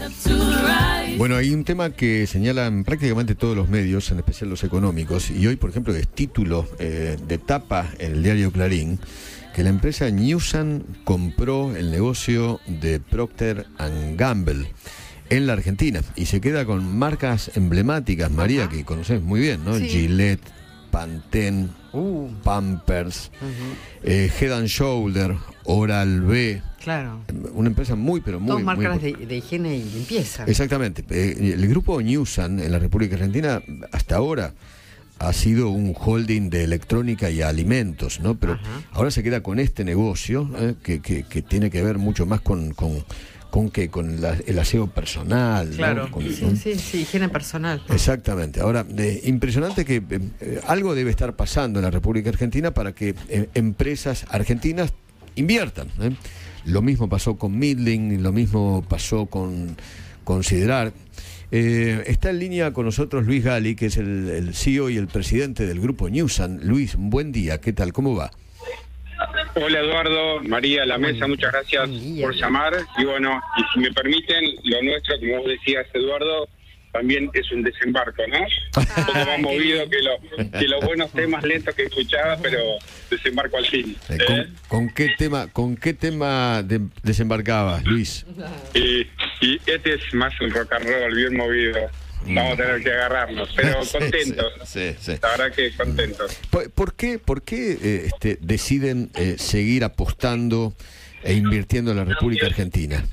Bueno, hay un tema que señalan prácticamente todos los medios, en especial los económicos, y hoy, por ejemplo, es título de tapa en el diario Clarín, que la empresa Newsan compró el negocio de Procter & Gamble en la Argentina y se queda con marcas emblemáticas, María, que conoces muy bien, ¿no? Sí. Gillette, Pantene, Pampers, Head and Shoulder, Oral-B. Claro. Una empresa muy, pero muy... Dos marcas muy... de higiene y limpieza. Exactamente. El grupo Newsan en la República Argentina hasta ahora ha sido un holding de electrónica y alimentos, ¿no? Pero ahora se queda con este negocio que tiene que ver mucho más con el aseo personal, Claro, ¿no? sí, higiene personal. Exactamente. Ahora, impresionante que algo debe estar pasando en la República Argentina para que empresas argentinas inviertan, ¿eh? Lo mismo pasó con Midling, lo mismo pasó con Siderar. Está en línea con nosotros Luis Gali, que es el CEO y el presidente del grupo Newsan. Luis, buen día, ¿qué tal? ¿Cómo va? Hola Eduardo, María, la mesa, muchas gracias por llamar. Y bueno, y si me permiten, lo nuestro, como vos decías Eduardo, también es un desembarco, ¿no? Un poco más movido que los buenos temas lentos que escuchaba, pero desembarco al fin. ¿Con qué tema desembarcabas, Luis? Y este es más un rock and roll, bien movido. Vamos a tener que agarrarnos, pero contentos. Sí. La verdad que contentos. ¿Por qué deciden seguir apostando e invirtiendo en la República Argentina?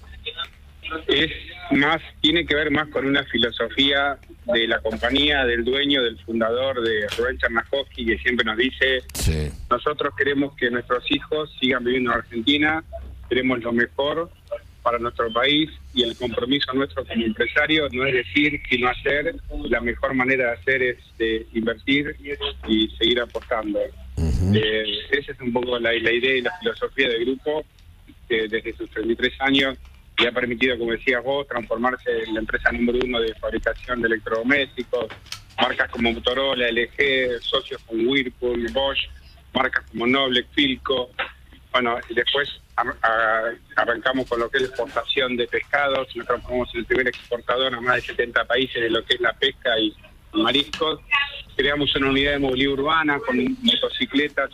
Tiene que ver más con una filosofía de la compañía, del dueño, del fundador, de Rubén Chernahovsky, que siempre nos dice, nosotros queremos que nuestros hijos sigan viviendo en Argentina, queremos lo mejor para nuestro país, y el compromiso nuestro como empresario no es decir, sino hacer. La mejor manera de hacer es invertir y seguir apostando. Esa es un poco la idea y la filosofía del grupo, que desde sus 33 años le ha permitido, como decías vos, transformarse en la empresa número 1 de fabricación de electrodomésticos, marcas como Motorola, LG, socios con Whirlpool, Bosch, marcas como Noblex, Philco. Bueno, y después arrancamos con lo que es la exportación de pescados, nos transformamos en el primer exportador a más de 70 países de lo que es la pesca y mariscos. Creamos una unidad de movilidad urbana con motocicletas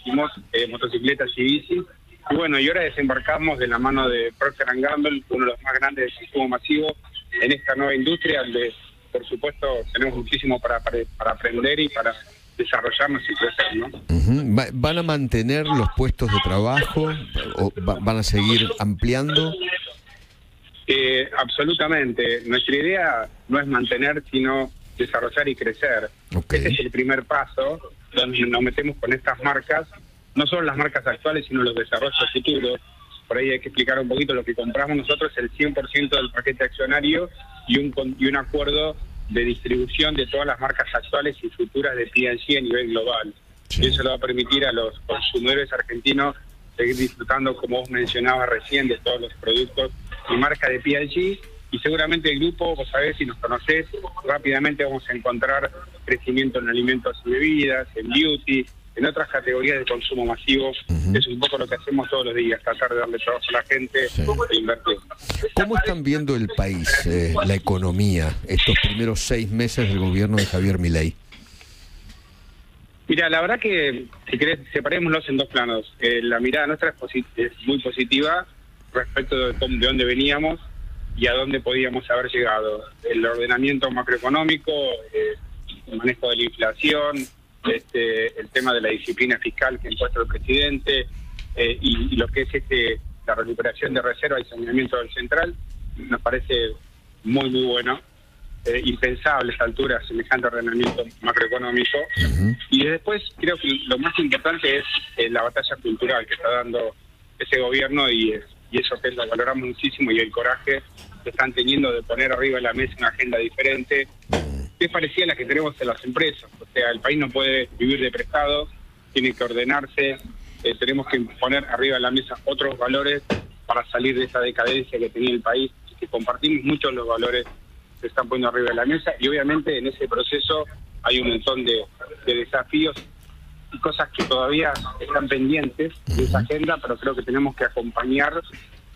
y bicis. Y bueno, y ahora desembarcamos de la mano de Procter & Gamble, uno de los más grandes del consumo masivo, en esta nueva industria donde, por supuesto, tenemos muchísimo para aprender y para desarrollarnos y crecer, ¿no? ¿Van a mantener los puestos de trabajo o van a seguir ampliando? Absolutamente. Nuestra idea no es mantener, sino desarrollar y crecer. Este es el primer paso, donde nos metemos con estas marcas, no solo las marcas actuales, sino los desarrollos futuros. Por ahí hay que explicar un poquito lo que compramos nosotros, el 100% del paquete accionario y un acuerdo de distribución de todas las marcas actuales y futuras de P&G a nivel global. Y eso le va a permitir a los consumidores argentinos seguir disfrutando, como vos mencionabas recién, de todos los productos y marca de P&G. Y seguramente el grupo, vos sabés, si nos conocés, rápidamente vamos a encontrar crecimiento en alimentos y bebidas, en beauty, en otras categorías de consumo masivo. Es un poco lo que hacemos todos los días, tratar de darle trabajo a la gente e invertir. ¿Cómo están viendo el país, la economía, estos primeros 6 meses del gobierno de Javier Milei? Mira, la verdad que, si querés, separémoslos en dos planos. La mirada nuestra es muy positiva respecto de dónde veníamos y a dónde podíamos haber llegado. El ordenamiento macroeconómico, el manejo de la inflación, el tema de la disciplina fiscal que impuesta el presidente, y lo que es la recuperación de reserva y saneamiento del central, nos parece muy bueno. Impensable a esta altura semejante ordenamiento macroeconómico. Y después creo que lo más importante es la batalla cultural que está dando ese gobierno, y eso que lo valoramos muchísimo, y el coraje que están teniendo de poner arriba de la mesa una agenda diferente, que es parecida a la que tenemos en las empresas. O sea, el país no puede vivir de prestado, tiene que ordenarse, tenemos que poner arriba de la mesa otros valores para salir de esa decadencia que tenía el país, y que compartimos muchos los valores que se están poniendo arriba de la mesa, y obviamente en ese proceso hay un montón de desafíos y cosas que todavía están pendientes de esa agenda, pero creo que tenemos que acompañar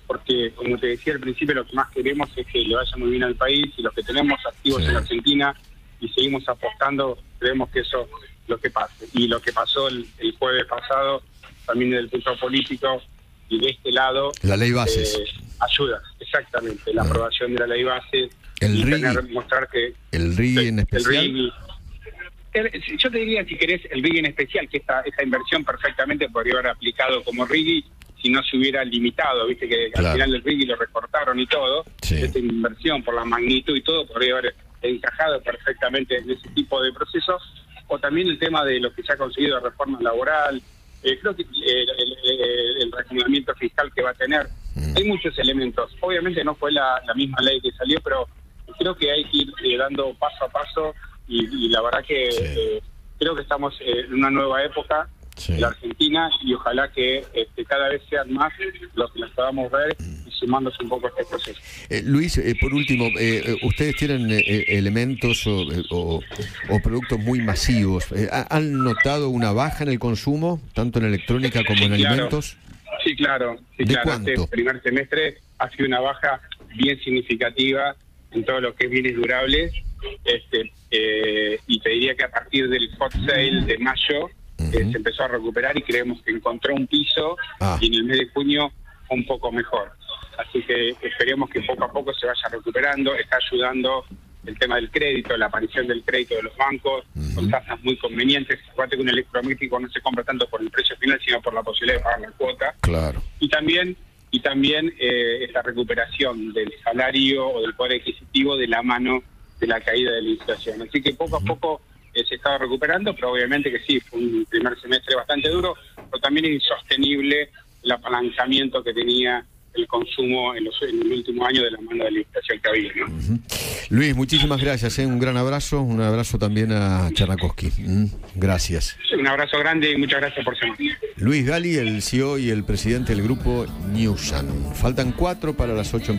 porque, como te decía al principio, lo que más queremos es que le vaya muy bien al país, y los que tenemos activos en Argentina y seguimos apostando, creemos que eso es lo que pase. Y lo que pasó el jueves pasado, también desde el punto político y de este lado, la ley bases ayuda, exactamente, la aprobación de la ley bases, el y RIGI, mostrar que el RIGI en especial. Yo te diría, si querés, el RIGI en especial, que esta inversión perfectamente podría haber aplicado como RIGI si no se hubiera limitado, viste que al final el RIGI lo recortaron y todo, esta inversión por la magnitud y todo podría haber encajado perfectamente en ese tipo de procesos, o también el tema de lo que se ha conseguido de reforma laboral, creo que el reacomodamiento fiscal que va a tener, hay muchos elementos, obviamente no fue la misma ley que salió, pero creo que hay que ir dando paso a paso, y la verdad que creo que estamos en una nueva época en la Argentina, y ojalá que cada vez sean más los que las podamos ver y sumándose un poco a este proceso. Luis, por último, ustedes tienen elementos o productos muy masivos. ¿Han notado una baja en el consumo, tanto en electrónica como en alimentos? Sí, claro. ¿De cuánto? Este primer semestre ha sido una baja bien significativa en todo lo que es bienes durables, y te diría que a partir del hot sale de mayo se empezó a recuperar, y creemos que encontró un piso, y en el mes de junio un poco mejor. Así que esperemos que poco a poco se vaya recuperando. Está ayudando el tema del crédito, la aparición del crédito de los bancos, con tasas muy convenientes. Acuérdate que un electrodoméstico no se compra tanto por el precio final, sino por la posibilidad de pagar la cuota. Claro. Y también esta recuperación del salario o del poder adquisitivo de la mano de la caída de la inflación. Así que poco a poco se estaba recuperando, pero obviamente que sí, fue un primer semestre bastante duro, pero también es insostenible el apalancamiento que tenía el consumo en el último año de la mano de la inflación que había, ¿no? Luis, muchísimas gracias, un gran abrazo, un abrazo también a Chernakovsky. Gracias. Un abrazo grande y muchas gracias por ser. Luis Gali, el CEO y el presidente del grupo Newsan. Faltan 4 para las 8.